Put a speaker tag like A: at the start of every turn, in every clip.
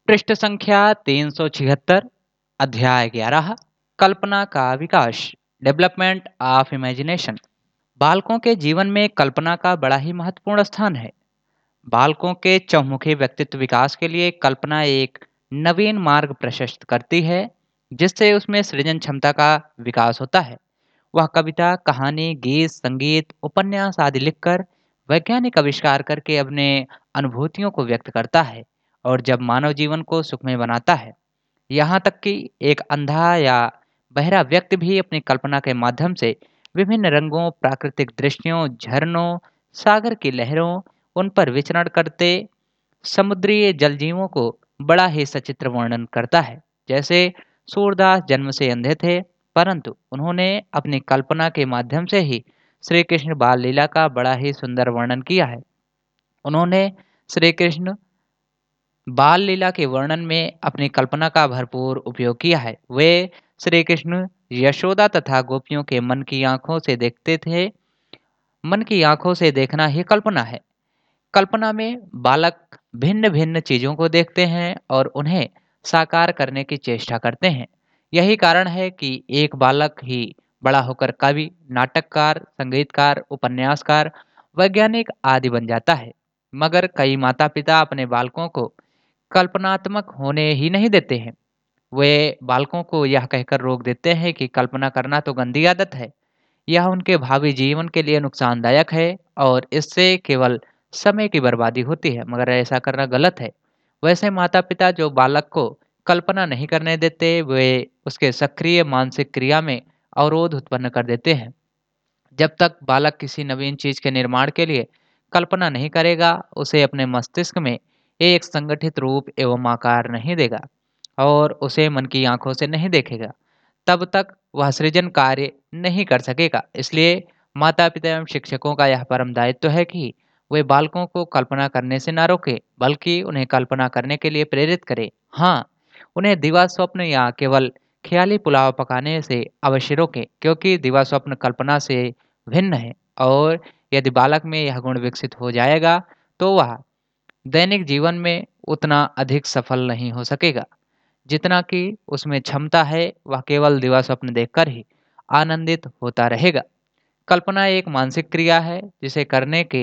A: पृष्ठ संख्या 376। अध्याय 11। कल्पना का विकास। Development of imagination. बालकों के जीवन में कल्पना का बड़ा ही महत्वपूर्ण स्थान है। बालकों के चहुमुखी व्यक्तित्व विकास के लिए कल्पना एक नवीन मार्ग प्रशस्त करती है, जिससे उसमें सृजन क्षमता का विकास होता है। वह कविता, कहानी, गीत, संगीत, उपन्यास आदि लिखकर वैज्ञानिक आविष्कार करके अपने अनुभूतियों को व्यक्त करता है और जब मानव जीवन को सुखमय बनाता है। यहाँ तक कि एक अंधा या बहरा व्यक्ति भी अपनी कल्पना के माध्यम से विभिन्न रंगों, प्राकृतिक दृश्यों, झरनों, सागर की लहरों, उन पर विचरण करते समुद्री जलजीवों को बड़ा ही सचित्र वर्णन करता है। जैसे सूरदास जन्म से अंधे थे, परंतु उन्होंने अपनी कल्पना के माध्यम से ही श्री कृष्ण बाल लीला का बड़ा ही सुंदर वर्णन किया है। उन्होंने श्री कृष्ण बाल लीला के वर्णन में अपनी कल्पना का भरपूर उपयोग किया है। वे श्री कृष्ण यशोदा तथा गोपियों के मन की आंखों से देखते थे। मन की आंखों से देखना ही कल्पना है। कल्पना में बालक भिन्न भिन्न चीजों को देखते हैं और उन्हें साकार करने की चेष्टा करते हैं। यही कारण है कि एक बालक ही बड़ा होकर कवि, नाटककार, संगीतकार, उपन्यासकार, वैज्ञानिक आदि बन जाता है। मगर कई माता पिता अपने बालकों को कल्पनात्मक होने ही नहीं देते हैं। वे बालकों को यह कहकर रोक देते हैं कि कल्पना करना तो गंदी आदत है, यह उनके भावी जीवन के लिए नुकसानदायक है और इससे केवल समय की बर्बादी होती है, मगर ऐसा करना गलत है। वैसे माता-पिता जो बालक को कल्पना नहीं करने देते, वे उसके सक्रिय मानसिक क्रिया में अवरोध उत्पन्न कर देते हैं। जब तक बालक किसी नवीन चीज के निर्माण के लिए कल्पना नहीं करेगा, उसे अपने मस्तिष्क में एक संगठित रूप एवं आकार नहीं देगा और उसे मन की आंखों से नहीं देखेगा, तब तक वह सृजन कार्य नहीं कर सकेगा। इसलिए माता-पिता एवं शिक्षकों का यह परम दायित्व है कि वे बालकों को कल्पना करने से ना रोके, बल्कि उन्हें कल्पना करने के लिए प्रेरित करें। हाँ, उन्हें दिवा स्वप्न या केवल ख्याली पुलाव पकाने से अवश्य रोकें, क्योंकि दिवा स्वप्न कल्पना से भिन्न है और यदि बालक में यह गुण विकसित हो जाएगा, तो वह दैनिक जीवन में उतना अधिक सफल नहीं हो सकेगा, जितना कि उसमें क्षमता है। वह केवल दिवा स्वप्न देखकर ही आनंदित होता रहेगा। कल्पना एक मानसिक क्रिया है, जिसे करने के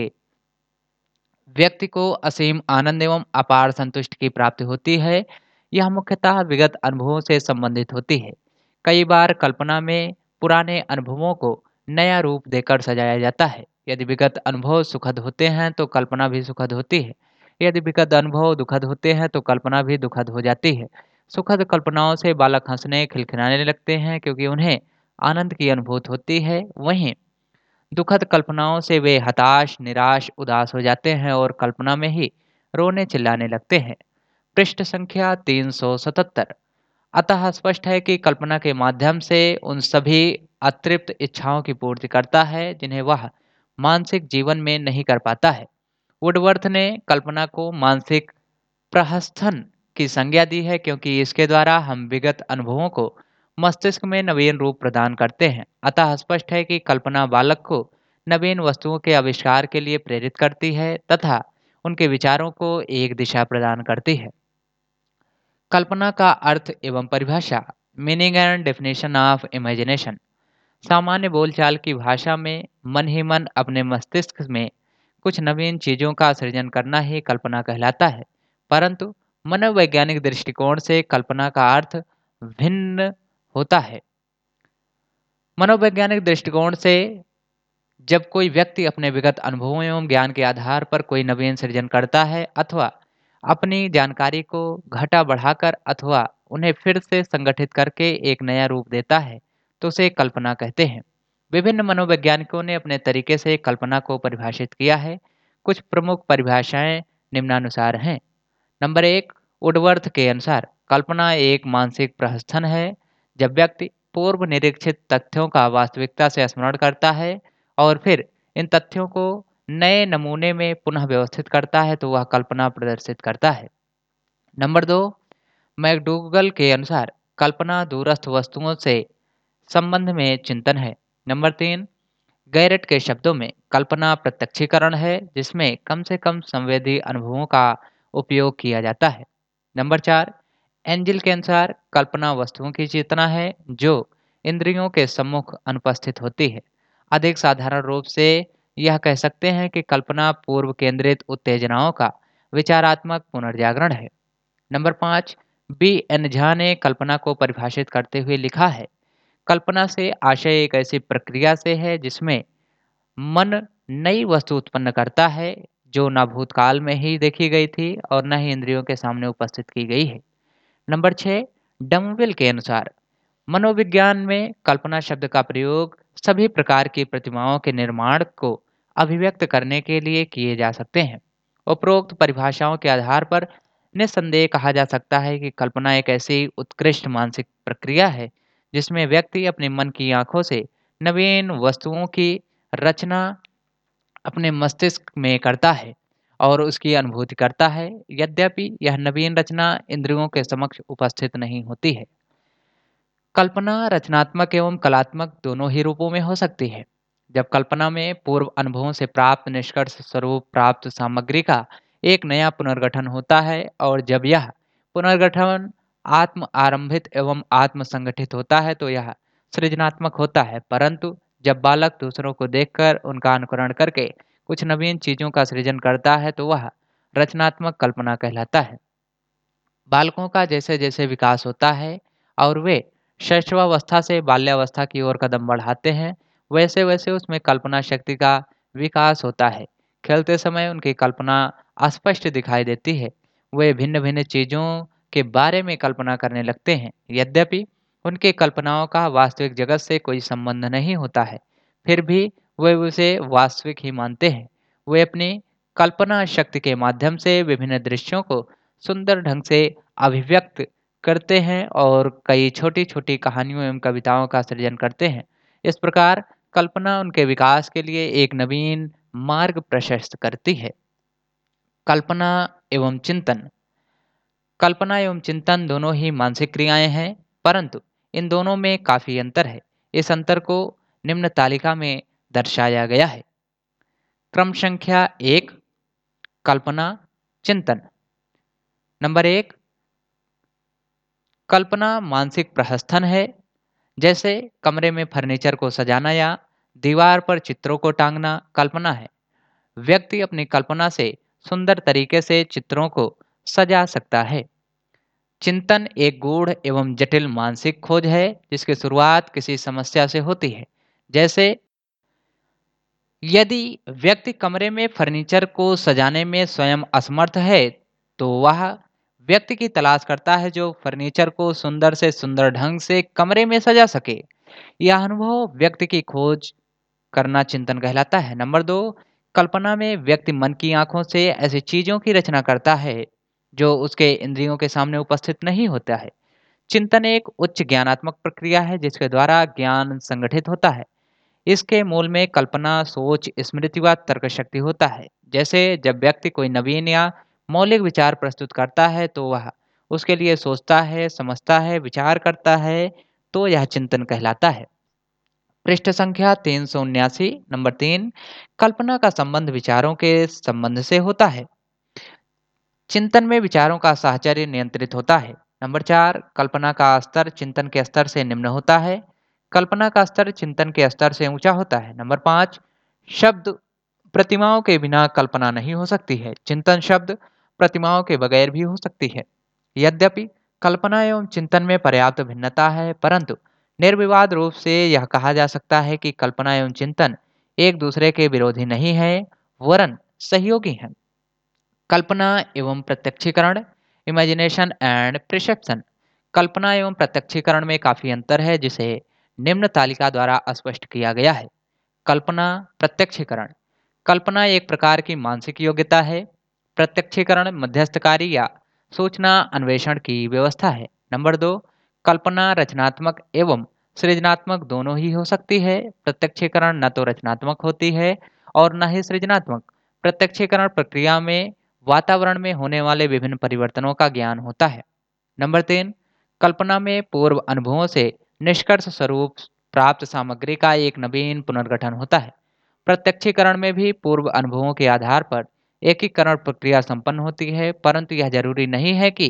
A: व्यक्ति को असीम आनंद एवं अपार संतुष्टि की प्राप्ति होती है। यह मुख्यतः विगत अनुभवों से संबंधित होती है। कई बार कल्पना में पुराने अनुभवों को नया रूप देकर सजाया जाता है। यदि विगत अनुभव सुखद होते हैं तो कल्पना भी सुखद होती है। यदि विगत अनुभव दुखद होते हैं तो कल्पना भी दुखद हो जाती है। सुखद कल्पनाओं से बालक हंसने, खिलखिलाने लगते हैं, क्योंकि उन्हें आनंद की अनुभूति होती है। वहीं दुखद कल्पनाओं से वे हताश, निराश, उदास हो जाते हैं और कल्पना में ही रोने चिल्लाने लगते हैं। पृष्ठ संख्या 377। अतः स्पष्ट है कि कल्पना के माध्यम से उन सभी अतृप्त इच्छाओं की पूर्ति करता है जिन्हें वह मानसिक जीवन में नहीं कर पाता है। वुडवर्थ ने कल्पना को मानसिक प्रहस्थन की संज्ञा दी है, क्योंकि इसके द्वारा हम विगत अनुभवों को मस्तिष्क में नवीन रूप प्रदान करते हैं। अतः स्पष्ट है कि कल्पना बालक को नवीन वस्तुओं के आविष्कार के लिए प्रेरित करती है तथा उनके विचारों को एक दिशा प्रदान करती है। कल्पना का अर्थ एवं परिभाषा। Meaning and definition of imagination. सामान्य बोलचाल की भाषा में मन ही मन अपने मस्तिष्क में कुछ नवीन चीजों का सृजन करना ही कल्पना कहलाता है। परंतु मनोवैज्ञानिक दृष्टिकोण से कल्पना का अर्थ भिन्न होता है। मनोवैज्ञानिक दृष्टिकोण से जब कोई व्यक्ति अपने विगत अनुभवों एवं ज्ञान के आधार पर कोई नवीन सृजन करता है अथवा अपनी जानकारी को घटा बढ़ाकर अथवा उन्हें फिर से संगठित करके एक नया रूप देता है, तो उसे कल्पना कहते हैं। विभिन्न मनोवैज्ञानिकों ने अपने तरीके से कल्पना को परिभाषित किया है। कुछ प्रमुख परिभाषाएं निम्नानुसार हैं। नंबर 1, वुडवर्थ के अनुसार कल्पना एक मानसिक प्रहस्थन है। जब व्यक्ति पूर्व निरीक्षित तथ्यों का वास्तविकता से स्मरण करता है और फिर इन तथ्यों को नए नमूने में पुनः व्यवस्थित करता है, तो वह कल्पना प्रदर्शित करता है। नंबर 2, मैकडूगल के अनुसार कल्पना दूरस्थ वस्तुओं से संबंध में चिंतन है। नंबर 3, गैरेट के शब्दों में कल्पना प्रत्यक्षीकरण है, जिसमें कम से कम संवेदी अनुभवों का उपयोग किया जाता है। नंबर 4, एंजिल के अनुसार कल्पना वस्तुओं की चेतना है जो इंद्रियों के सम्मुख अनुपस्थित होती है। अधिक साधारण रूप से यह कह सकते हैं कि कल्पना पूर्व केंद्रित उत्तेजनाओं का विचारात्मक पुनर्जागरण है। नंबर 5, बी एन झा ने कल्पना को परिभाषित करते हुए लिखा है, कल्पना से आशय एक ऐसी प्रक्रिया से है जिसमें मन नई वस्तु उत्पन्न करता है जो न भूतकाल में ही देखी गई थी और न ही इंद्रियों के सामने उपस्थित की गई है। नंबर 6, डमविल के अनुसार मनोविज्ञान में कल्पना शब्द का प्रयोग सभी प्रकार की प्रतिमाओं के निर्माण को अभिव्यक्त करने के लिए किए जा सकते हैं। उपरोक्त परिभाषाओं के आधार पर निस्संदेह कहा जा सकता है कि कल्पना एक ऐसी उत्कृष्ट मानसिक प्रक्रिया है जिसमें व्यक्ति अपने मन की आंखों से नवीन वस्तुओं की रचना अपने मस्तिष्क में करता है और उसकी अनुभूति करता है। यद्यपि यह नवीन रचना इंद्रियों के समक्ष उपस्थित नहीं होती है। कल्पना रचनात्मक एवं कलात्मक दोनों ही रूपों में हो सकती है। जब कल्पना में पूर्व अनुभवों से प्राप्त निष्कर्ष स्वरूप प्राप्त सामग्री का एक नया पुनर्गठन होता है और जब यह पुनर्गठन आत्म आरंभित एवं आत्म संगठित होता है तो यह सृजनात्मक होता है। परंतु जब बालक दूसरों को देखकर उनका अनुकरण करके कुछ नवीन चीजों का सृजन करता है तो वह रचनात्मक कल्पना कहलाता है। बालकों का जैसे जैसे विकास होता है और वे शैशवावस्था से बाल्यावस्था की ओर कदम बढ़ाते हैं, वैसे वैसे उसमें कल्पना शक्ति का विकास होता है। खेलते समय उनकी कल्पना अस्पष्ट दिखाई देती है। वे भिन्न भिन्न चीजों के बारे में कल्पना करने लगते हैं। यद्यपि उनकी कल्पनाओं का वास्तविक जगत से कोई संबंध नहीं होता है, फिर भी वे उसे वास्तविक ही मानते हैं। वे अपनी कल्पना शक्ति के माध्यम से विभिन्न दृश्यों को सुंदर ढंग से अभिव्यक्त करते हैं और कई छोटी-छोटी कहानियों एवं कविताओं का सृजन करते हैं। इस प्रकार कल्पना उनके विकास के लिए एक नवीन मार्ग प्रशस्त करती है। कल्पना एवं चिंतन। कल्पना एवं चिंतन दोनों ही मानसिक क्रियाएं हैं, परंतु इन दोनों में काफी अंतर है। इस अंतर को निम्न तालिका में दर्शाया गया है। क्रम संख्या 1, कल्पना, चिंतन। नंबर 1, कल्पना मानसिक प्रहस्थन है, जैसे कमरे में फर्नीचर को सजाना या दीवार पर चित्रों को टांगना कल्पना है। व्यक्ति अपनी कल्पना से सुंदर तरीके से चित्रों को सजा सकता है। चिंतन एक गूढ़ एवं जटिल मानसिक खोज है जिसकी शुरुआत किसी समस्या से होती है। जैसे यदि व्यक्ति कमरे में फर्नीचर को सजाने में स्वयं असमर्थ है तो वह व्यक्ति की तलाश करता है जो फर्नीचर को सुंदर से सुंदर ढंग से कमरे में सजा सके। यह अनुभव व्यक्ति की खोज करना चिंतन कहलाता है। नंबर 2, कल्पना में व्यक्ति मन की आंखों से ऐसी चीजों की रचना करता है जो उसके इंद्रियों के सामने उपस्थित नहीं होता है। चिंतन एक उच्च ज्ञानात्मक प्रक्रिया है जिसके द्वारा ज्ञान संगठित होता है। इसके मूल में कल्पना, सोच, स्मृति व तर्क शक्ति होता है। जैसे जब व्यक्ति कोई नवीन या मौलिक विचार प्रस्तुत करता है तो वह उसके लिए सोचता है, समझता है, विचार करता है, तो यह चिंतन कहलाता है। पृष्ठ संख्या 379, नंबर 3, कल्पना का संबंध विचारों के संबंध से होता है। चिंतन में विचारों का साहचर्य नियंत्रित होता है। नंबर 4, कल्पना का स्तर चिंतन के स्तर से निम्न होता है। कल्पना का स्तर चिंतन के स्तर से ऊंचा होता है। नंबर 5, शब्द प्रतिमाओं के बिना कल्पना नहीं हो सकती है। चिंतन शब्द प्रतिमाओं के बगैर भी हो सकती है। यद्यपि कल्पना एवं चिंतन में पर्याप्त भिन्नता है, परंतु निर्विवाद रूप से यह कहा जा सकता है कि कल्पना एवं चिंतन एक दूसरे के विरोधी नहीं है, वरन सहयोगी हैं। कल्पना एवं प्रत्यक्षीकरण, इमेजिनेशन एंड प्रिसेप्शन। कल्पना एवं प्रत्यक्षीकरण में काफी अंतर है जिसे निम्न तालिका द्वारा स्पष्ट किया गया है। कल्पना, प्रत्यक्षीकरण। कल्पना एक प्रकार की मानसिक योग्यता है। प्रत्यक्षीकरण मध्यस्थकारी या सूचना अन्वेषण की व्यवस्था है। नंबर 2, कल्पना रचनात्मक एवं सृजनात्मक दोनों ही हो सकती है। प्रत्यक्षीकरण न तो रचनात्मक होती है और न ही सृजनात्मक। प्रत्यक्षीकरण प्रक्रिया में वातावरण में होने वाले विभिन्न परिवर्तनों का ज्ञान होता है। नंबर 3, कल्पना में पूर्व अनुभवों से निष्कर्ष स्वरूप प्राप्त सामग्री का एक नवीन पुनर्गठन होता है। प्रत्यक्षीकरण में भी पूर्व अनुभवों के आधार पर एकीकरण प्रक्रिया संपन्न होती है, परंतु यह जरूरी नहीं है कि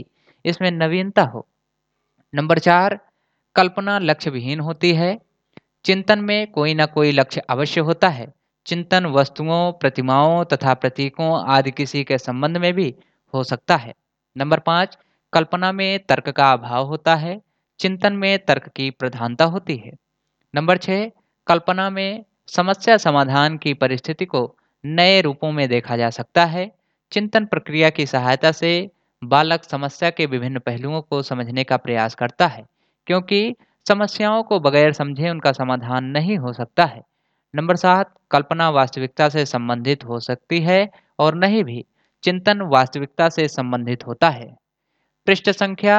A: इसमें नवीनता हो। नंबर 4, कल्पना लक्ष्य विहीन होती है। चिंतन में कोई न कोई लक्ष्य अवश्य होता है। चिंतन वस्तुओं, प्रतिमाओं तथा प्रतीकों आदि किसी के संबंध में भी हो सकता है। नंबर 5, कल्पना में तर्क का अभाव होता है। चिंतन में तर्क की प्रधानता होती है। नंबर 6, कल्पना में समस्या समाधान की परिस्थिति को नए रूपों में देखा जा सकता है। चिंतन प्रक्रिया की सहायता से बालक समस्या के विभिन्न पहलुओं को समझने का प्रयास करता है, क्योंकि समस्याओं को बगैर समझे उनका समाधान नहीं हो सकता है। नंबर 7, कल्पना वास्तविकता से संबंधित हो सकती है और नहीं भी। चिंतन वास्तविकता से संबंधित होता है। पृष्ठ संख्या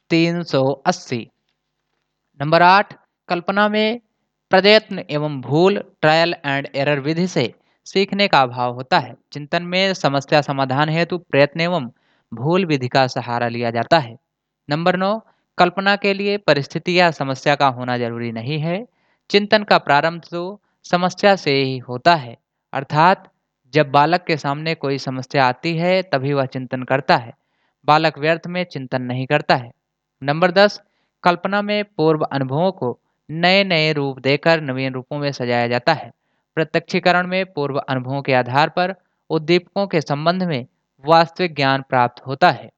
A: 380। नंबर 8, कल्पना में प्रयत्न एवं भूल, ट्रायल एंड एरर विधि से सीखने का अभाव होता है। चिंतन में समस्या समाधान हेतु प्रयत्न एवं भूल विधि का सहारा लिया जाता है। नंबर 9, कल्पना के लिए परिस्थिति या समस्या का होना जरूरी नहीं है। चिंतन का प्रारंभ तो समस्या से ही होता है, अर्थात जब बालक के सामने कोई समस्या आती है तभी वह चिंतन करता है। बालक व्यर्थ में चिंतन नहीं करता है। नंबर 10, कल्पना में पूर्व अनुभवों को नए नए रूप देकर नवीन रूपों में सजाया जाता है। प्रत्यक्षीकरण में पूर्व अनुभवों के आधार पर उद्दीपकों के संबंध में वास्तविक ज्ञान प्राप्त होता है।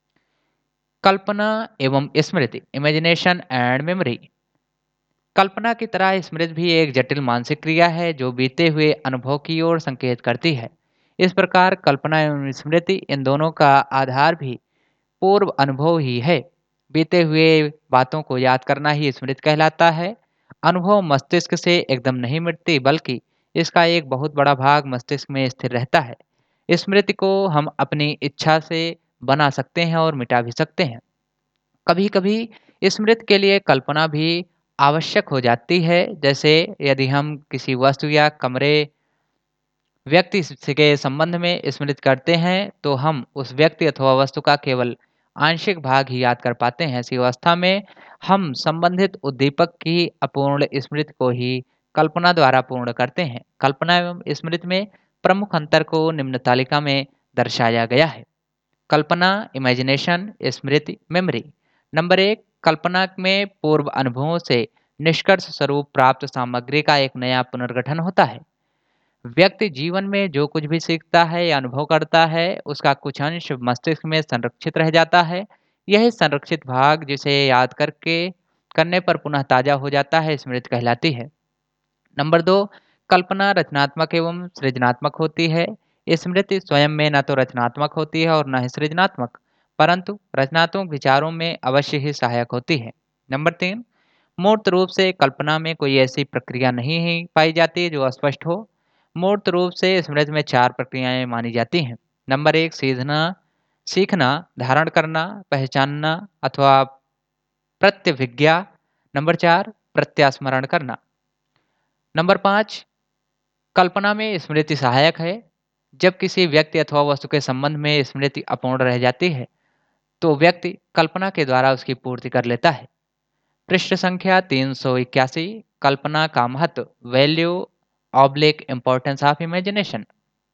A: कल्पना एवं स्मृति, इमेजिनेशन एंड मेमोरी। कल्पना की तरह स्मृति भी एक जटिल मानसिक क्रिया है जो बीते हुए अनुभव की ओर संकेत करती है। इस प्रकार कल्पना एवं स्मृति इन दोनों का आधार भी पूर्व अनुभव ही है। बीते हुए बातों को याद करना ही स्मृति कहलाता है। अनुभव मस्तिष्क से एकदम नहीं मिटती, बल्कि इसका एक बहुत बड़ा भाग मस्तिष्क में स्थिर रहता है। स्मृति को हम अपनी इच्छा से बना सकते हैं और मिटा भी सकते हैं। कभी कभी स्मृति के लिए कल्पना भी आवश्यक हो जाती है, जैसे यदि हम किसी वस्तु या कमरे व्यक्ति के संबंध में स्मृति करते हैं तो हम उस व्यक्ति अथवा वस्तु का केवल आंशिक भाग ही याद कर पाते हैं। ऐसी अवस्था में हम संबंधित उद्दीपक की अपूर्ण स्मृति को ही कल्पना द्वारा पूर्ण करते हैं। कल्पना एवं स्मृति में प्रमुख अंतर को निम्न तालिका में दर्शाया गया है। कल्पना, इमेजिनेशन, स्मृति, मेमोरी। नंबर 1, कल्पना में पूर्व अनुभवों से निष्कर्ष स्वरूप प्राप्त सामग्री का एक नया पुनर्गठन होता है। व्यक्ति जीवन में जो कुछ भी सीखता है या अनुभव करता है, उसका कुछ अंश मस्तिष्क में संरक्षित रह जाता है। यही संरक्षित भाग, जिसे याद करके करने पर पुनः ताजा हो जाता है, स्मृति कहलाती है। नंबर 2, कल्पना रचनात्मक एवं सृजनात्मक होती है। स्मृति स्वयं में न तो रचनात्मक होती है और न ही सृजनात्मक, परंतु रचनात्मक विचारों में अवश्य ही सहायक होती है। नंबर 3, मूर्त रूप से कल्पना में कोई ऐसी प्रक्रिया नहीं ही पाई जाती जो अस्पष्ट हो। मूर्त रूप से स्मृति में 4 प्रक्रियाएं मानी जाती हैं। नंबर 1, सीखना, धारण करना, पहचानना अथवा प्रत्यभिज्ञा। नंबर 4, प्रत्यास्मरण करना। नंबर 5, कल्पना में स्मृति सहायक है। जब किसी व्यक्ति अथवा वस्तु के संबंध में स्मृति अपूर्ण रह जाती है तो व्यक्ति कल्पना के द्वारा उसकी पूर्ति कर लेता है। पृष्ठ संख्या 381। कल्पना का महत्व, value oblique importance of imagination.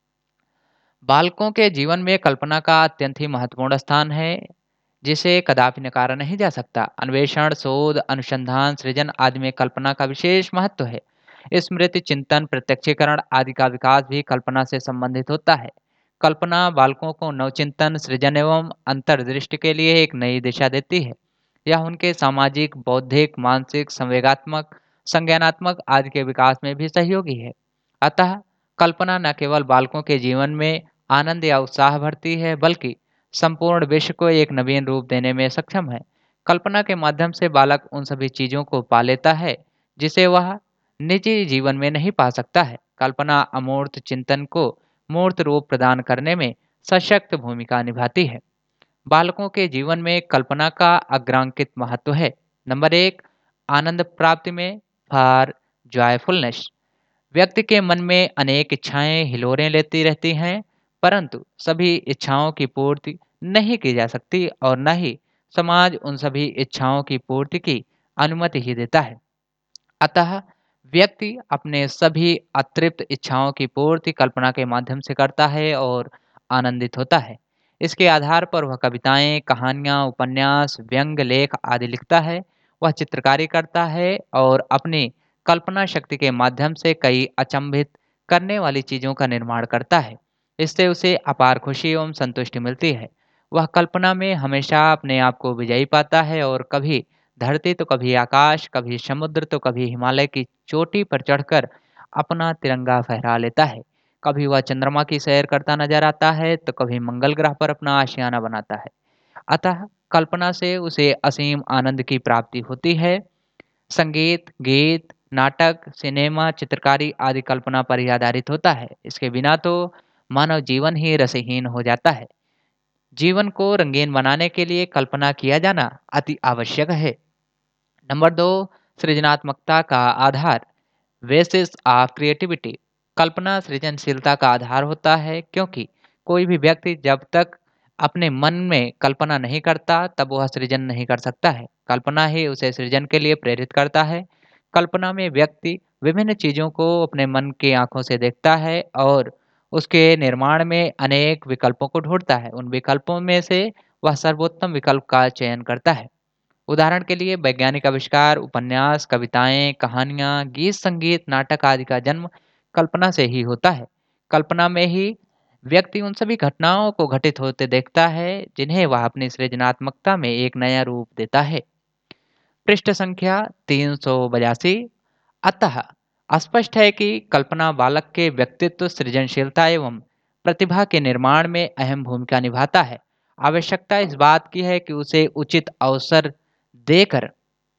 A: बालकों के जीवन में कल्पना का अत्यंत ही महत्वपूर्ण स्थान है, जिसे कदापि नकारा नहीं जा सकता। अन्वेषण, शोध, अनुसंधान, सृजन आदि में कल्पना का विशेष महत्व है। स्मृति, चिंतन, प्रत्यक्षीकरण आदि का विकास भी कल्पना से संबंधित होता है। कल्पना बालकों को नवचिंतन, सृजन एवं अंतर्दृष्टि के लिए एक नई दिशा देती है। यह उनके सामाजिक, बौद्धिक, मानसिक, संवेगात्मक, संज्ञानात्मक आदि के विकास में भी सहयोगी है। अतः कल्पना न केवल बालकों के जीवन में आनंद या उत्साह भरती है, बल्कि संपूर्ण विश्व को एक नवीन रूप देने में सक्षम है। कल्पना के माध्यम से बालक उन सभी चीजों को पा लेता है जिसे वह निजी जीवन में नहीं पा सकता है। कल्पना अमूर्त चिंतन को मूर्त रूप प्रदान करने में सशक्त भूमिका निभाती है। बालकों के जीवन में कल्पना का अग्रांकित महत्व है। नंबर 1, आनंद प्राप्ति में, फॉर जॉयफुलनेस। व्यक्ति के मन में अनेक इच्छाएं हिलोरें लेती रहती हैं, परंतु सभी इच्छाओं की पूर्ति नहीं की जा सकती और न ही समाज उन सभी इच्छाओं की पूर्ति की अनुमति ही देता है। अतः व्यक्ति अपने सभी अतृप्त इच्छाओं की पूर्ति कल्पना के माध्यम से करता है और आनंदित होता है। इसके आधार पर वह कविताएं, कहानियां, उपन्यास, व्यंग लेख आदि लिखता है। वह चित्रकारी करता है और अपनी कल्पना शक्ति के माध्यम से कई अचंभित करने वाली चीजों का निर्माण करता है। इससे उसे अपार खुशी एवं संतुष्टि मिलती है। वह कल्पना में हमेशा अपने आप को विजयी पाता है और कभी धरती तो कभी आकाश, कभी समुद्र तो कभी हिमालय की चोटी पर चढ़कर अपना तिरंगा फहरा लेता है। कभी वह चंद्रमा की सैर करता नजर आता है तो कभी मंगल ग्रह पर अपना आशियाना बनाता है। अतः कल्पना से उसे असीम आनंद की प्राप्ति होती है। संगीत, गीत, नाटक, सिनेमा, चित्रकारी आदि कल्पना पर ही आधारित होता है। इसके बिना तो मानव जीवन ही रसहीन हो जाता है। जीवन को रंगीन बनाने के लिए कल्पना किया जाना अति आवश्यक है। नंबर 2, सृजनात्मकता का आधार, बेसिस ऑफ क्रिएटिविटी। कल्पना सृजनशीलता का आधार होता है, क्योंकि कोई भी व्यक्ति जब तक अपने मन में कल्पना नहीं करता तब वह सृजन नहीं कर सकता है। कल्पना ही उसे सृजन के लिए प्रेरित करता है। कल्पना में व्यक्ति विभिन्न चीजों को अपने मन की आंखों से देखता है और उसके निर्माण में अनेक विकल्पों को ढूंढता है। उन विकल्पों में से वह सर्वोत्तम विकल्प का चयन करता है। उदाहरण के लिए वैज्ञानिक आविष्कार, उपन्यास, कविताएं, कहानियां, गीत, संगीत, नाटक आदि का जन्म कल्पना से ही होता है। कल्पना में ही व्यक्ति उन सभी घटनाओं को घटित होते देखता है जिन्हें वह अपनी सृजनात्मकता में एक नया रूप देता है। पृष्ठ संख्या 382। अतः स्पष्ट है कि कल्पना बालक के व्यक्तित्व, सृजनशीलता एवं प्रतिभा के निर्माण में अहम भूमिका निभाता है। आवश्यकता इस बात की है कि उसे उचित अवसर देकर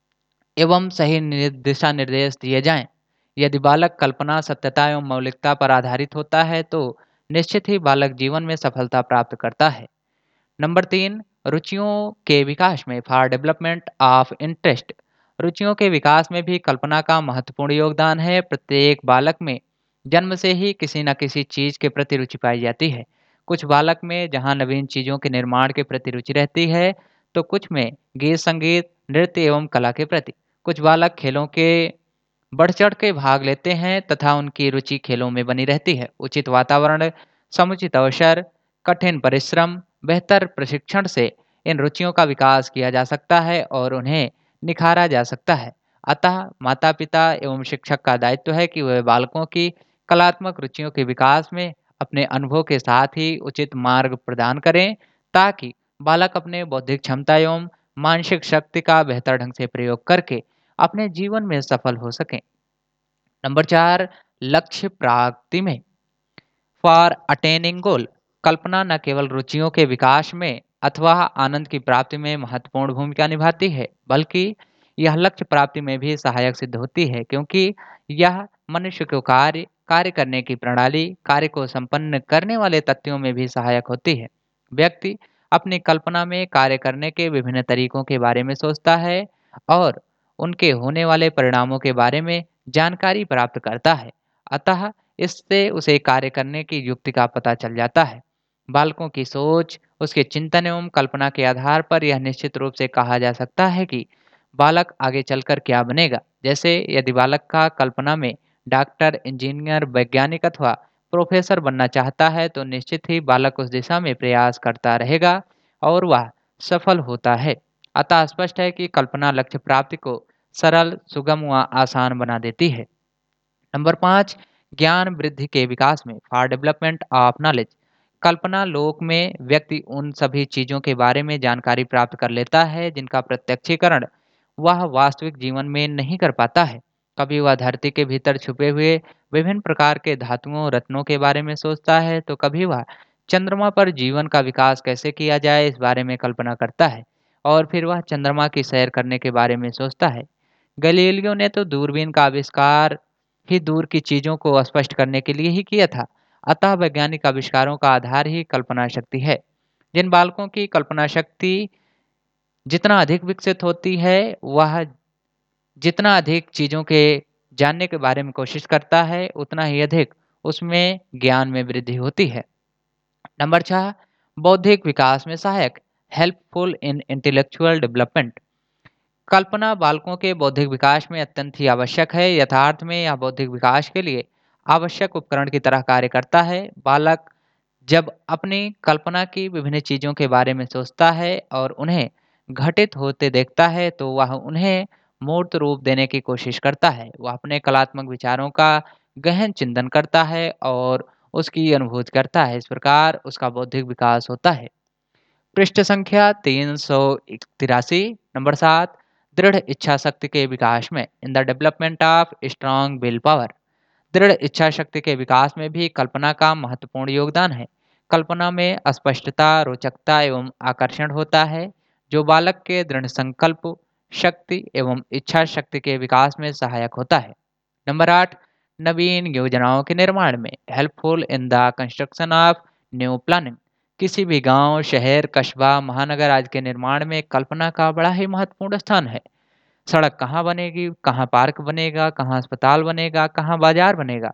A: एवं सही दिशा निर्देश दिए जाएं। यदि बालक कल्पना, सत्यता एवं मौलिकता पर आधारित होता है तो निश्चित ही बालक जीवन में सफलता प्राप्त करता है। नंबर 3, रुचियों के विकास में, फॉर डेवलपमेंट ऑफ इंटरेस्ट। रुचियों के विकास में भी कल्पना का महत्वपूर्ण योगदान है। प्रत्येक बालक में जन्म से ही किसी न किसी चीज के प्रति रुचि पाई जाती है। कुछ बालक में जहां नवीन चीजों के निर्माण के प्रति रुचि रहती है तो कुछ में गीत, संगीत, नृत्य एवं कला के प्रति। कुछ बालक खेलों के बढ़ चढ़ के भाग लेते हैं तथा उनकी रुचि खेलों में बनी रहती है। उचित वातावरण, समुचित अवसर, कठिन परिश्रम, बेहतर प्रशिक्षण से इन रुचियों का विकास किया जा सकता है और उन्हें निखारा जा सकता है। अतः माता पिता एवं शिक्षक का दायित्व है कि वे बालकों की कलात्मक रुचियों के विकास में अपने अनुभव के साथ ही उचित मार्ग प्रदान करें, ताकि बालक अपने बौद्धिक क्षमता एवं मानसिक शक्ति का बेहतर ढंग से प्रयोग करके अपने जीवन में सफल हो सकें। नंबर 4, लक्ष्य प्राप्ति में, फॉर अटेनिंग गोल। कल्पना न केवल रुचियों के विकास में अथवा आनंद की प्राप्ति में महत्वपूर्ण भूमिका निभाती है, बल्कि यह लक्ष्य प्राप्ति में भी सहायक सिद्ध होती है, क्योंकि यह मनुष्य को कार्य करने की प्रणाली, कार्य को संपन्न करने वाले तथ्यों में भी सहायक होती है। व्यक्ति अपनी कल्पना में कार्य करने के विभिन्न तरीकों के बारे में सोचता है और उनके होने वाले परिणामों के बारे में जानकारी प्राप्त करता है। अतः इससे उसे कार्य करने की युक्ति का पता चल जाता है। बालकों की सोच, उसके चिंतन एवं कल्पना के आधार पर यह निश्चित रूप से कहा जा सकता है कि बालक आगे चलकर क्या बनेगा। जैसे यदि बालक का कल्पना में डॉक्टर, इंजीनियर, वैज्ञानिक अथवा प्रोफेसर बनना चाहता है तो निश्चित ही बालक उस दिशा में प्रयास करता रहेगा और वह सफल होता है। अतः स्पष्ट है कि कल्पना लक्ष्य प्राप्ति को सरल, सुगम व आसान बना देती है। नंबर 5, ज्ञान वृद्धि के विकास में, फॉर डेवलपमेंट ऑफ नॉलेज। कल्पना लोक में व्यक्ति उन सभी चीजों के बारे में जानकारी प्राप्त कर लेता है जिनका प्रत्यक्षीकरण वह वास्तविक जीवन में नहीं कर पाता है। कभी वह धरती के भीतर छुपे हुए विभिन्न प्रकार के धातुओं, रत्नों के बारे में सोचता है तो कभी वह चंद्रमा पर जीवन का विकास कैसे किया जाए इस बारे में कल्पना करता है और फिर वह चंद्रमा की सैर करने के बारे में सोचता है। गैलीलियो ने तो दूरबीन का आविष्कार ही दूर की चीजों को स्पष्ट करने के लिए ही किया था। अतः वैज्ञानिक आविष्कारों का आधार ही कल्पना शक्ति है। जिन बालकों की कल्पना शक्ति जितना अधिक विकसित होती है, वह जितना अधिक चीजों के जानने के बारे में कोशिश करता है, उतना ही अधिक उसमें ज्ञान में वृद्धि होती है। नंबर 6, बौद्धिक विकास में सहायक, हेल्पफुल इन इंटेलेक्चुअल डेवलपमेंट। कल्पना बालकों के बौद्धिक विकास में अत्यंत ही आवश्यक है। यथार्थ में यह बौद्धिक विकास के लिए आवश्यक उपकरण की तरह कार्य करता है। बालक जब अपनी कल्पना की विभिन्न चीज़ों के बारे में सोचता है और उन्हें घटित होते देखता है तो वह उन्हें मूर्त रूप देने की कोशिश करता है। वह अपने कलात्मक विचारों का गहन चिंतन करता है और उसकी अनुभूति करता है। इस प्रकार उसका बौद्धिक विकास होता है। पृष्ठ संख्या 383 नंबर 7, दृढ़ इच्छा शक्ति के विकास में in the development of strong will power. दृढ़ इच्छा शक्ति के विकास में भी कल्पना का महत्वपूर्ण योगदान है। कल्पना में स्पष्टता, रोचकता एवं आकर्षण होता है, जो बालक के दृढ़ संकल्प, शक्ति एवं इच्छा शक्ति के विकास में सहायक होता है। नंबर 8, नवीन योजनाओं के निर्माण में helpful in the construction of new planning. किसी भी गांव, शहर, कस्बा, महानगर आदि के निर्माण में कल्पना का बड़ा ही महत्वपूर्ण स्थान है। सड़क कहाँ बनेगी, कहाँ पार्क बनेगा, कहाँ अस्पताल बनेगा, कहाँ बाजार बनेगा,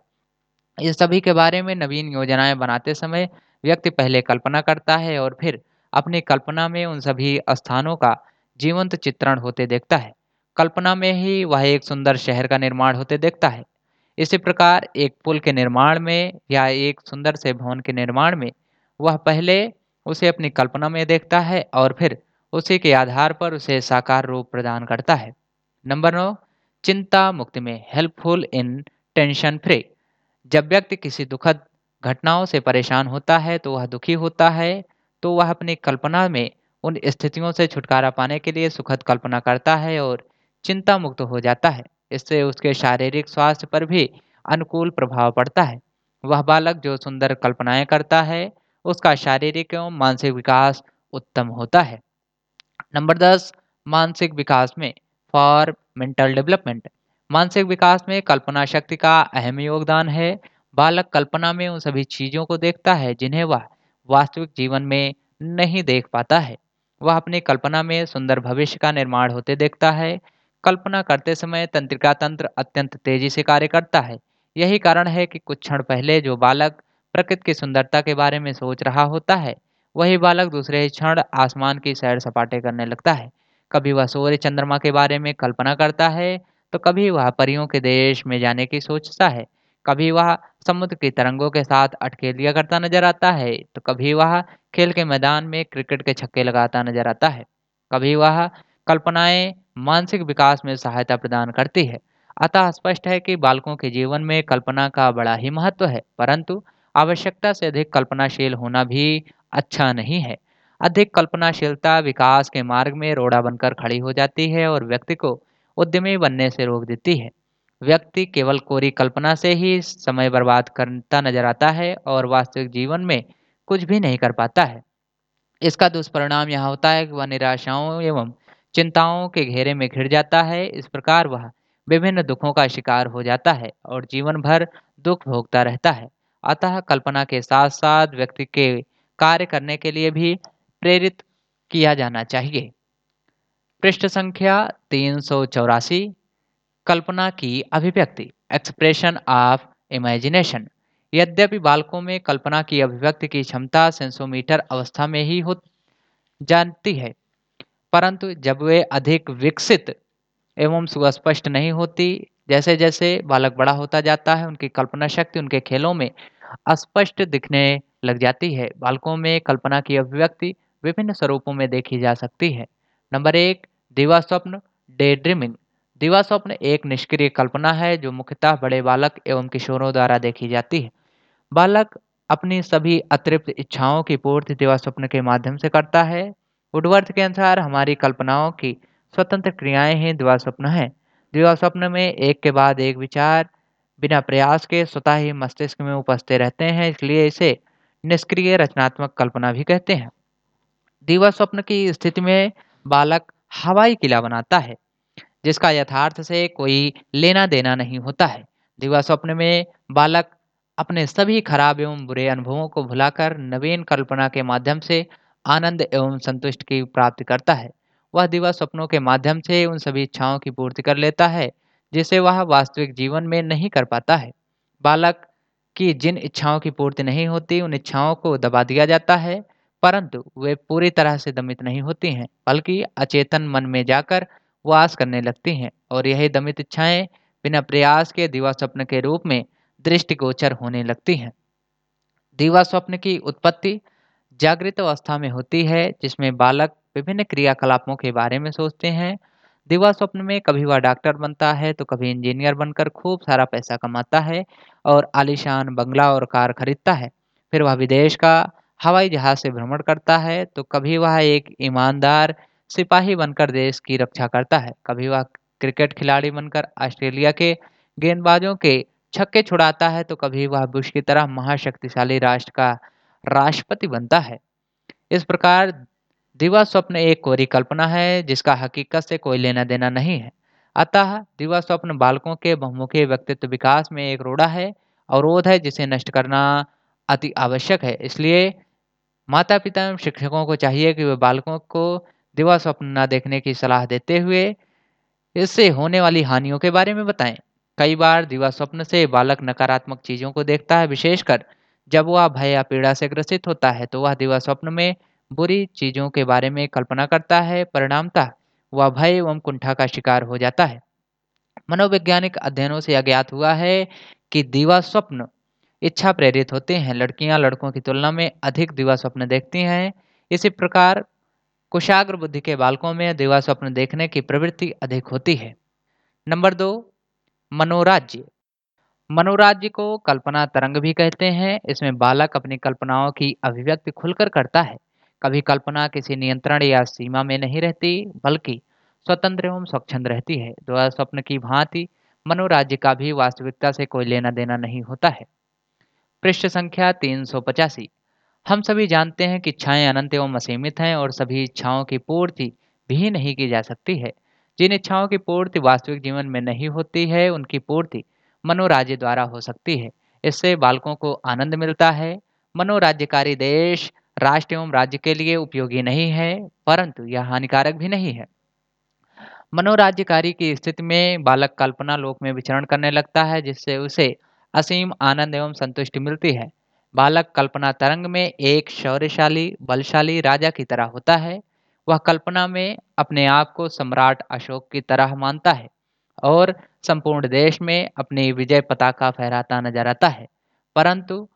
A: इस सभी के बारे में नवीन योजनाएं बनाते समय व्यक्ति पहले कल्पना करता है और फिर अपनी कल्पना में उन सभी स्थानों का जीवंत चित्रण होते देखता है। कल्पना में ही वह एक सुंदर शहर का निर्माण होते देखता है। इसी प्रकार एक पुल के निर्माण में या एक सुंदर से भवन के निर्माण में वह पहले उसे अपनी कल्पना में देखता है और फिर उसी के आधार पर उसे साकार रूप प्रदान करता है। नंबर 9, चिंता मुक्ति में हेल्पफुल इन टेंशन फ्री। जब व्यक्ति किसी दुखद घटनाओं से परेशान होता है तो वह दुखी होता है, तो वह अपनी कल्पना में उन स्थितियों से छुटकारा पाने के लिए सुखद कल्पना करता है और चिंता मुक्त हो जाता है। इससे उसके शारीरिक स्वास्थ्य पर भी अनुकूल प्रभाव पड़ता है। वह बालक जो सुंदर कल्पनाएं करता है, उसका शारीरिक एवं मानसिक विकास उत्तम होता है। नंबर 10, मानसिक विकास में फॉर मेंटल डेवलपमेंट। मानसिक विकास में कल्पना शक्ति का अहम योगदान है। बालक कल्पना में उन सभी चीजों को देखता है जिन्हें वह वास्तविक जीवन में नहीं देख पाता है। वह अपनी कल्पना में सुंदर भविष्य का निर्माण होते देखता है। कल्पना करते समय तंत्रिका तंत्र अत्यंत तेजी से कार्य करता है। यही कारण है कि कुछ क्षण पहले जो बालक प्रकृति की सुंदरता के बारे में सोच रहा होता है, वही बालक दूसरे ही क्षण आसमान की सैर सपाटे करने लगता है। कभी वह सूर्य चंद्रमा के बारे में कल्पना करता है, तो कभी वह परियों के देश में जाने की सोचता है। कभी वह समुद्र की तरंगों के साथ अठखेलियां करता नजर आता है, तो कभी वह खेल के मैदान में क्रिकेट के छक्के लगाता नजर आता है। कभी वह कल्पनाएं मानसिक विकास में सहायता प्रदान करती है। अतः स्पष्ट है कि बालकों के जीवन में कल्पना का बड़ा ही महत्व है, परंतु आवश्यकता से अधिक कल्पनाशील होना भी अच्छा नहीं है। अधिक कल्पनाशीलता विकास के मार्ग में रोड़ा बनकर खड़ी हो जाती है और व्यक्ति को उद्यमी बनने से रोक देती है। व्यक्ति केवल कोरी कल्पना से ही समय बर्बाद करता नजर आता है और वास्तविक जीवन में कुछ भी नहीं कर पाता है। इसका दुष्परिणाम यह होता है कि वह निराशाओं एवं चिंताओं के घेरे में घिर जाता है। इस प्रकार वह विभिन्न दुखों का शिकार हो जाता है और जीवन भर दुख भोगता रहता है। अतः कल्पना के साथ साथ व्यक्ति के कार्य करने के लिए भी प्रेरित किया जाना चाहिए। पृष्ठ संख्या 384, कल्पना की अभिव्यक्ति एक्सप्रेशन ऑफ इमेजिनेशन। यद्यपि बालकों में कल्पना की अभिव्यक्ति की क्षमता सेंसोमीटर अवस्था में ही हो जानती है, परंतु जब वे अधिक विकसित एवं सुस्पष्ट नहीं होती, जैसे जैसे बालक बड़ा होता जाता है उनकी कल्पना शक्ति उनके खेलों में अस्पष्ट दिखने लग जाती है। बालकों में कल्पना की अभिव्यक्ति विभिन्न स्वरूपों में देखी जा सकती है। नंबर 1, दिवा स्वप्न डे ड्रीमिंग। दिवा स्वप्न एक निष्क्रिय कल्पना है जो मुख्यतः बड़े बालक एवं किशोरों द्वारा देखी जाती है। बालक अपनी सभी अतृप्त इच्छाओं की पूर्ति दिवा स्वप्न के माध्यम से करता है। वुडवर्थ के अनुसार हमारी कल्पनाओं की स्वतंत्र क्रियाएं ही दिवा स्वप्न है। दिवा स्वप्न में एक के बाद एक विचार बिना प्रयास के स्वतः ही मस्तिष्क में उपजते रहते हैं, इसलिए इसे निष्क्रिय रचनात्मक कल्पना भी कहते हैं। दिवा स्वप्न की स्थिति में बालक हवाई किला बनाता है जिसका यथार्थ से कोई लेना देना नहीं होता है। दिवा स्वप्न में बालक अपने सभी खराब एवं बुरे अनुभवों को भुलाकर नवीन कल्पना के माध्यम से आनंद एवं संतुष्ट की प्राप्ति करता है। वह दिवा स्वप्नों के माध्यम से उन सभी इच्छाओं की पूर्ति कर लेता है जिसे वह वास्तविक जीवन में नहीं कर पाता है। बालक की जिन इच्छाओं की पूर्ति नहीं होती उन इच्छाओं को दबा दिया जाता है, परंतु वे पूरी तरह से दमित नहीं होती हैं, बल्कि अचेतन मन में जाकर वास करने लगती हैं और यही दमित इच्छाएं बिना प्रयास के दिवा स्वप्न के रूप में दृष्टिगोचर होने लगती हैं। दिवा स्वप्न की उत्पत्ति जागृत अवस्था में होती है, जिसमें बालक विभिन्न क्रियाकलापों के बारे में सोचते हैं। दिवा स्वप्न में कभी वह डॉक्टर बनता है तो कभी इंजीनियर बनकर खूब सारा पैसा कमाता है और आलीशान बंगला और कार खरीदता है। फिर वह विदेश का हवाई जहाज से भ्रमण करता है तो कभी वह एक ईमानदार सिपाही बनकर देश की रक्षा करता है, कभी वह क्रिकेट खिलाड़ी बनकर ऑस्ट्रेलिया के गेंदबाजों के छक्के छुड़ाता है तो कभी वह बुश की तरह महाशक्तिशाली राष्ट्र का राष्ट्रपति बनता है। इस प्रकार दिवा स्वप्न एक कोरी कल्पना है जिसका हकीकत से कोई लेना देना नहीं है। अतः दिवा स्वप्न बालकों के बहुमुखी व्यक्तित्व विकास में एक रोड़ा है, अवरोध है जिसे नष्ट करना अति आवश्यक है। इसलिए माता पिता एवं शिक्षकों को चाहिए कि वे बालकों को दिवा स्वप्न न देखने की सलाह देते हुए इससे होने वाली हानियों के बारे में बताएं। कई बार दिवा स्वप्न से बालक नकारात्मक चीजों को देखता है, विशेषकर जब वह भय या पीड़ा से ग्रसित होता है तो वह दिवा स्वप्न में बुरी चीजों के बारे में कल्पना करता है। परिणामतः वह भय एवं कुंठा का शिकार हो जाता है। मनोवैज्ञानिक अध्ययनों से अज्ञात हुआ है कि दिवा स्वप्न इच्छा प्रेरित होते हैं। लड़कियां लड़कों की तुलना में अधिक दिवा स्वप्न देखती हैं। इसी प्रकार कुशाग्र बुद्धि के बालकों में दिवा स्वप्न देखने की प्रवृत्ति अधिक होती है। नंबर 2, मनोराज्य। मनोराज्य को कल्पना तरंग भी कहते हैं। इसमें बालक अपनी कल्पनाओं की अभिव्यक्ति खुलकर करता है। कभी कल्पना किसी नियंत्रण या सीमा में नहीं रहती, बल्कि स्वतंत्र एवं स्वच्छंद रहती है। द्वा स्वप्न की भांति मनोराज्य का भी वास्तविकता से कोई लेना देना नहीं होता है। पृष्ठ संख्या 385। हम सभी जानते हैं कि इच्छाएं अनंत एवं असीमित हैं और सभी इच्छाओं की पूर्ति भी नहीं की जा सकती है। जिन इच्छाओं की पूर्ति वास्तविक जीवन में नहीं होती है, उनकी पूर्ति मनोराज्य द्वारा हो सकती है। इससे बालकों को आनंद मिलता है। मनोराज्यकारी देश राष्ट्र एवं राज्य के लिए उपयोगी नहीं है, परंतु यह हानिकारक भी नहीं है। मनोराज्यकारी की स्थिति में बालक कल्पना लोक में विचरण करने लगता है, जिससे उसे असीम आनंद एवं संतुष्टि मिलती है। बालक कल्पना तरंग में एक शौर्यशाली बलशाली राजा की तरह होता है। वह कल्पना में अपने आप को सम्राट अशोक की तरह मानता है और संपूर्ण देश में अपनी विजय पताका फहराता नजर आता है। परंतु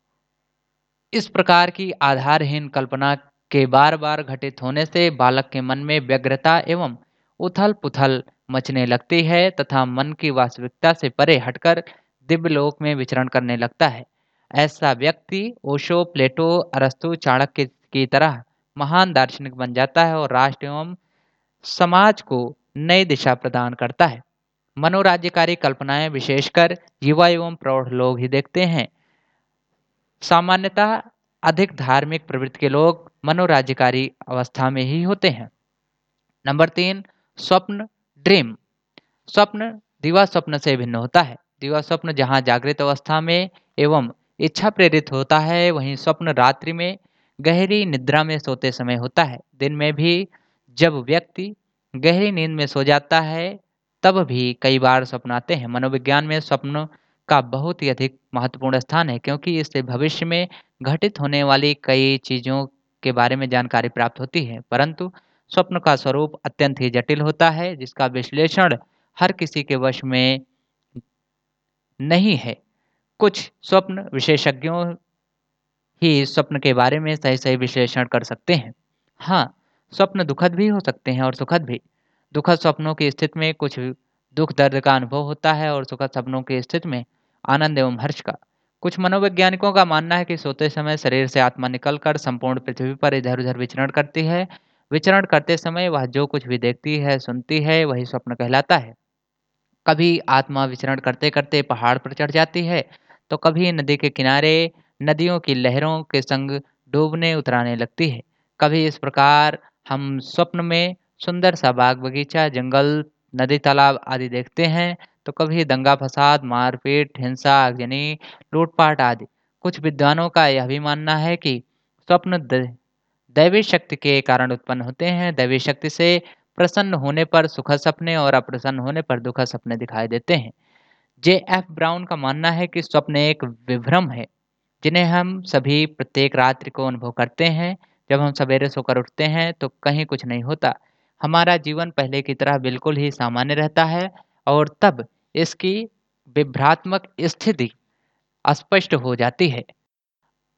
A: इस प्रकार की आधारहीन कल्पना के बार बार घटित होने से बालक के मन में व्यग्रता एवं उथल पुथल मचने लगती है तथा मन की वास्तविकता से परे हटकर दिव्य लोक में विचरण करने लगता है। ऐसा व्यक्ति ओशो, प्लेटो, अरस्तु, चाणक्य की तरह महान दार्शनिक बन जाता है और राष्ट्र एवं समाज को नई दिशा प्रदान करता है। मनोराज्यकारी कल्पनाएं विशेषकर युवा एवं प्रौढ़ लोग ही देखते हैं। सामान्यतः अधिक धार्मिक प्रवृत्ति के लोग मनोराज्यकारी अवस्था में ही होते हैं। नंबर 3, स्वप्न ड्रीम। स्वप्न दिवा स्वप्न से भिन्न होता है। दिवा स्वप्न जहाँ जागृत अवस्था में एवं इच्छा प्रेरित होता है, वहीं स्वप्न रात्रि में गहरी निद्रा में सोते समय होता है। दिन में भी जब व्यक्ति गहरी नींद में सो जाता है, तब भी कई बार स्वप्न आते हैं। मनोविज्ञान में स्वप्न का बहुत ही अधिक महत्वपूर्ण स्थान है, क्योंकि इससे भविष्य में घटित होने वाली कई चीज़ों के बारे में जानकारी प्राप्त होती है। परंतु स्वप्न का स्वरूप अत्यंत ही जटिल होता है, जिसका विश्लेषण हर किसी के वश में नहीं है। कुछ स्वप्न विशेषज्ञों ही स्वप्न के बारे में सही-सही विश्लेषण कर सकते हैं। हाँ, स्वप्न दुखद भी हो सकते हैं और सुखद भी। दुखद स्वप्नों की स्थिति में कुछ दुख दर्द का अनुभव होता है और सुखद सपनों की स्थिति में आनंद एवं हर्ष का। कुछ मनोवैज्ञानिकों का मानना है कि सोते समय शरीर से आत्मा निकलकर संपूर्ण पृथ्वी पर इधर-उधर विचरण करती है। विचरण करते समय वह जो कुछ भी देखती है, सुनती है, वही स्वप्न कहलाता है। कभी आत्मा विचरण करते-करते पहाड़ पर चढ़ जाती है, तो कभी नदी के किनारे नदियों की लहरों के संग डूबने उतराने लगती है। कभी इस प्रकार हम स्वप्न में सुंदर सा बाग-बगीचा, जंगल, नदी, तालाब आदि देखते हैं, तो कभी दंगा-फसाद, मारपीट, हिंसा, आगजनी, लूटपाट आदि। कुछ विद्वानों का यह भी मानना है कि स्वप्न दैवी शक्ति के कारण उत्पन्न होते हैं। दैवी शक्ति से प्रसन्न होने पर सुखद सपने और अप्रसन्न होने पर दुखद सपने दिखाई देते हैं। जे.एफ. ब्राउन का मानना है कि स्वप्न एक विभ्रम है, जिन्हें हम सभी प्रत्येक रात्रि को अनुभव करते हैं। जब हम सवेरे सोकर उठते हैं तो कहीं कुछ नहीं होता। हमारा जीवन पहले की तरह बिल्कुल ही सामान्य रहता है और तब इसकी विभ्रात्मक स्थिति स्पष्ट हो जाती है।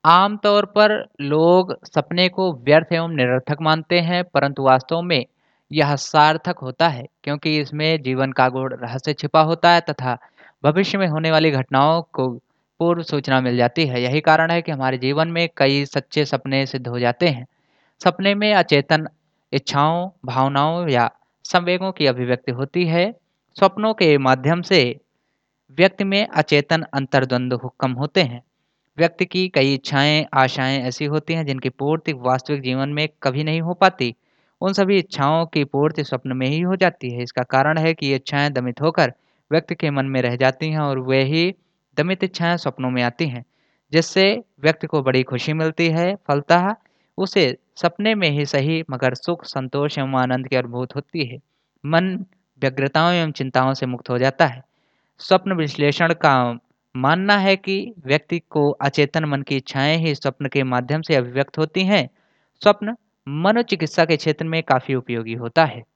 A: आमतौर पर लोग सपने को व्यर्थ एवं निरर्थक मानते हैं, परंतु वास्तव में यह सार्थक होता है क्योंकि इसमें जीवन का गूढ़ रहस्य छिपा होता है तथा भविष्य में होने वाली घटनाओं को पूर्व सूचना मिल जाती है। यही कारण है कि हमारे जीवन में कई सच्चे सपने सिद्ध हो जाते हैं। सपने में अचेतन इच्छाओं, भावनाओं या संवेगों की अभिव्यक्ति होती है। स्वप्नों के माध्यम से व्यक्ति में अचेतन अंतर्द्वंद कम होते हैं। व्यक्ति की कई इच्छाएं, आशाएं ऐसी होती हैं जिनकी पूर्ति वास्तविक जीवन में कभी नहीं हो पाती। उन सभी इच्छाओं की पूर्ति स्वप्न में ही हो जाती है। इसका कारण है कि ये इच्छाएं दमित होकर व्यक्ति के मन में रह जाती हैं और वही दमित इच्छाएं स्वप्नों में आती हैं, जिससे व्यक्ति को बड़ी खुशी मिलती है। फलतः उसे सपने में ही सही मगर सुख, संतोष एवं आनंद की अनुभूति होती है। मन व्यग्रताओं एवं चिंताओं से मुक्त हो जाता है। स्वप्न विश्लेषण का मानना है कि व्यक्ति को अचेतन मन की इच्छाएं ही स्वप्न के माध्यम से अभिव्यक्त होती हैं। स्वप्न मनोचिकित्सा के क्षेत्र में काफी उपयोगी होता है।